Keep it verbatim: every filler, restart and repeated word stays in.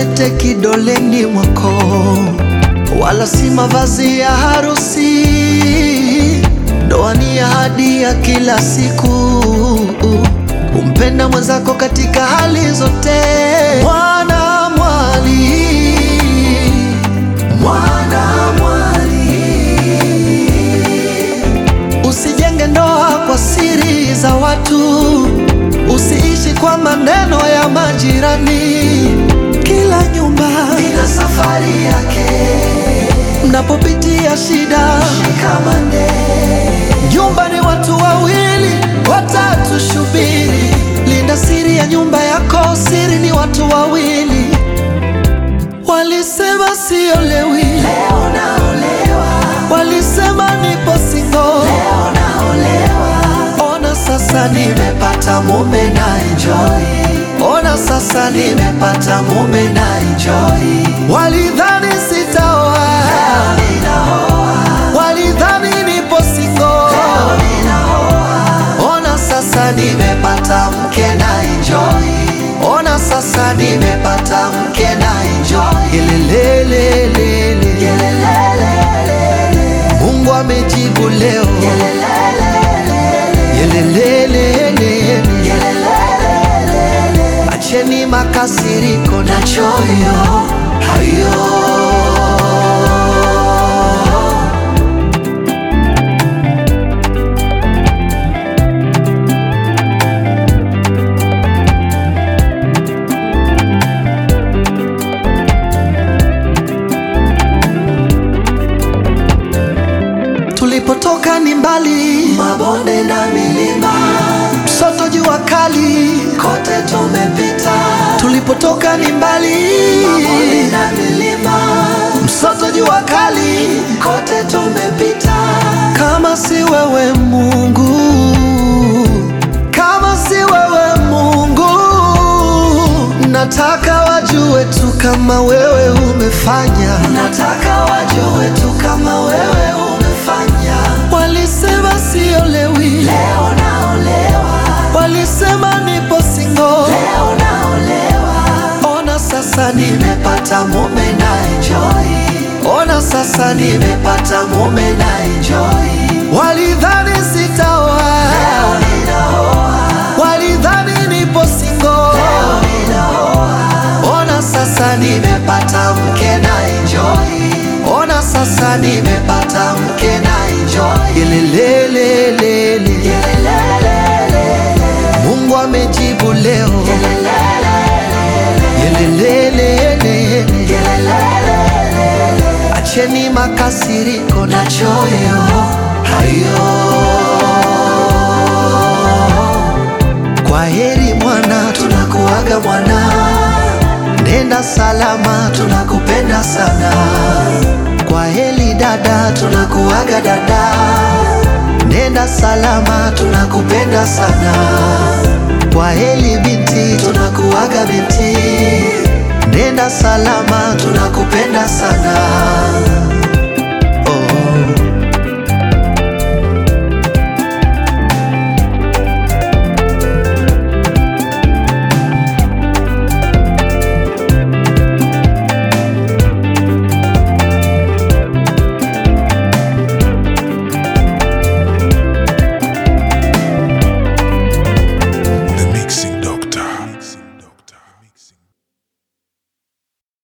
pete kidoleni mwako, wala si mavazi ya harusi. Ndoa ni ahadi ya kila siku, kumpenda mwenzako katika hali zote. Mwana mwali, mwana mwali, usijenge ndoa kwa siri za watu, usiishi kwa maneno ya majirani. Kila nyumba ina safari yake, mnapopitia shida shikamane. Nyumba ni watu wawili, watatu shubiri. Linda siri ya nyumba yako, siri ni watu wawili. Walisema siolewi, leo naolewa. Walisema nipo single, leo naolewa. Ona sasa nimepata mume na enjoy. Ona sasa nimepata mume na enjoy. Walidhani sitaoa, leo ninaoa. Walidhani nipo single, leo ninaoa. Ona sasa nimepata mke na enjoy. Ona sasa nimepata mke na enjoy. Yelelelelele, yelelelelele, Mungu amejibu leo. Yelelelelele, yelelelelele, acheni makasiriko na choyo hayo. Tulipotoka ni mbali, mabonde na milima, msoto jua kali, kote tumepita. Tulipotoka ni mbali, mabonde na milima, msoto jua kali, kote tumepita. Kama si wewe Mungu, kama si wewe Mungu, nataka wajue tu kama wewe umefanya. Nataka wajue tu kama wewe umefanya. Walisema siolewi, leo naolewa. Walisema nipo single, leo naolewa. Ona sasa nimepata mume na enjoy. Ona sasa nimepata mume na enjoy. Walidhani sitaoa, leo ninaoa. Walidhani nipo single, leo ninaoa. Ona sasa nimepata mke na enjoy. Ona sasa nimepata mke na enjoy. Yelelelelele, yelelelelele, Mungu amejibu leo. Yelelelelele, yelelelelele, acheni makasiriko na choyo hayo. Kwa heri mwana, tunakuaga mwana. Nenda salama, tunakupenda sana. Kwa heri dada, tunakuaga dada. Nenda salama, tunakupenda sana. Kwa heri binti, tunakuaga binti. Nenda salama, tunakupenda sana.